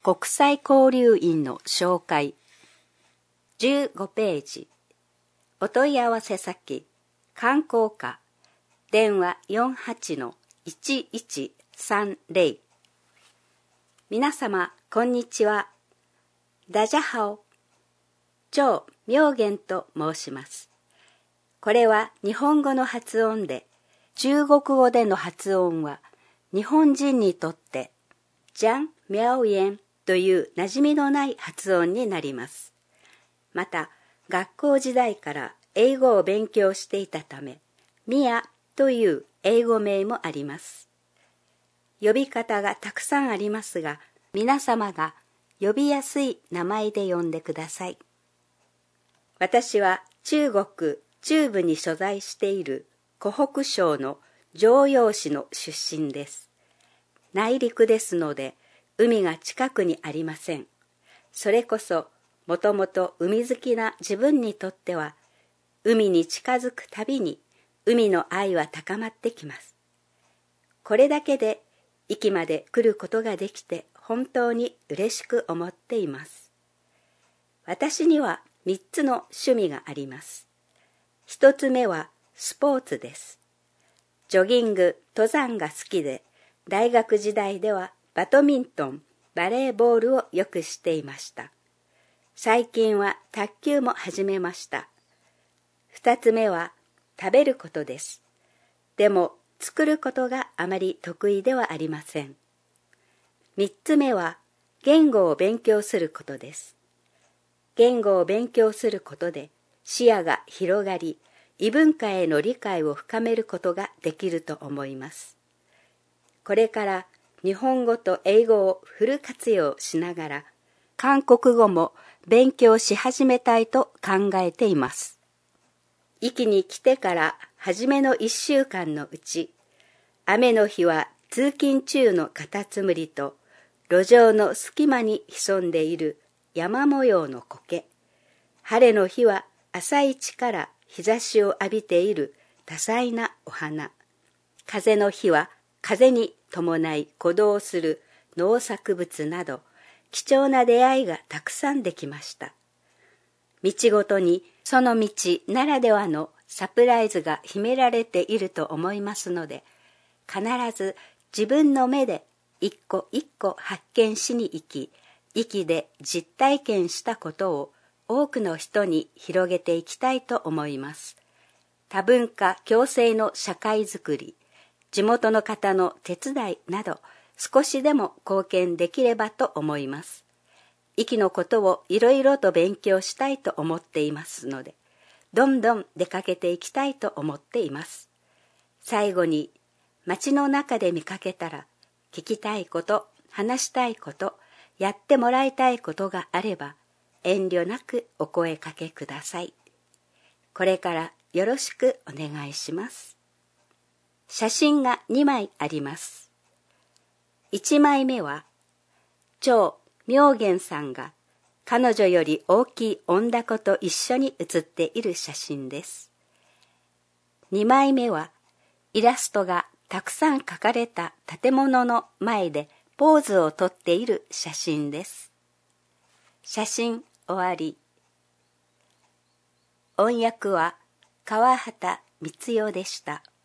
国際交流員の紹介。15ページ。お問い合わせ先、観光課、電話 48-1130。皆様、こんにちは。ダジャハオ。張妙元と申します。これは日本語の発音で、中国語での発音は、日本人にとって、ジャン・妙元という馴染みのない発音になります。また、学校時代から英語を勉強していたため、ミアという英語名もあります。呼び方がたくさんありますが、皆様が呼びやすい名前で呼んでください。私は中国中部に所在している湖北省の襄陽市の出身です。内陸ですので、海が近くにありません。それこそ、もともと海好きな自分にとっては、海に近づくたびに海の愛は高まってきます。これだけで駅まで来ることができて本当に嬉しく思っています。私には3つの趣味があります。1つ目はスポーツです。ジョギング、登山が好きで、大学時代ではバドミントン、バレーボールをよくしていました。最近は卓球も始めました。2つ目は食べることです。でも作ることがあまり得意ではありません。3つ目は言語を勉強することです。言語を勉強することで視野が広がり、異文化への理解を深めることができると思います。これから日本語と英語をフル活用しながら、韓国語も勉強し始めたいと考えています。壱岐に来てから初めの1週間のうち、雨の日は通勤中のカタツムリと路上の隙間に潜んでいる山模様の苔、晴れの日は朝一から日差しを浴びている多彩なお花、風の日は風に伴い鼓動する農作物など、貴重な出会いがたくさんできました。道ごとにその道ならではのサプライズが秘められていると思いますので、必ず自分の目で一個一個発見しに行き、息で実体験したことを多くの人に広げていきたいと思います。多文化共生の社会づくり、地元の方の手伝いなど少しでも貢献できればと思います。壱岐のことをいろいろと勉強したいと思っていますので、どんどん出かけていきたいと思っています。最後に、街の中で見かけたら、聞きたいこと、話したいこと、やってもらいたいことがあれば、遠慮なくお声かけください。これからよろしくお願いします。写真が2枚あります。1枚目は、張妙元さんが彼女より大きい女だ子と一緒に写っている写真です。2枚目は、イラストがたくさん描かれた建物の前でポーズをとっている写真です。写真終わり。音訳は川畑光代でした。